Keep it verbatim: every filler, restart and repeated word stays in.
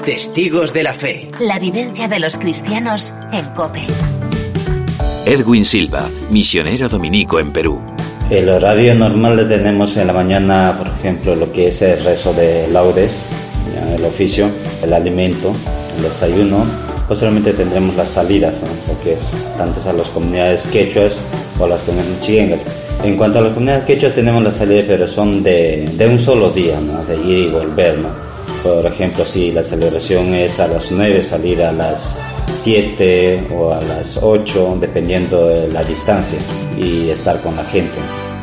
Testigos de la Fe. La vivencia de los cristianos en COPE. Edwin Silva, misionero dominico en Perú. El horario normal le tenemos en la mañana, por ejemplo, lo que es el rezo de laudes, ya, el oficio, el alimento, el desayuno. Posteriormente tendremos las salidas, ¿no? Lo que es tanto a las comunidades quechuas o a las comunidades chillengas. En cuanto a las comunidades quechuas tenemos las salidas, pero son de, de un solo día, ¿no? De ir y volver, ¿no? Por ejemplo, si la celebración es a las nueve, salir a las siete o a las ocho, dependiendo de la distancia, y estar con la gente.